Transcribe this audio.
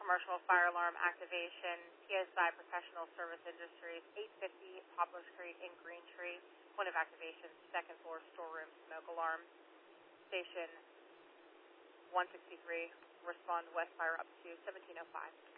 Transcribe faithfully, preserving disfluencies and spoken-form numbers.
commercial fire alarm activation, P S I Professional Service Industries, eight fifty Poplar Street in Greentree. Point of activation, second floor storeroom smoke alarm. Station one sixty-three, respond west fire up to seventeen oh five.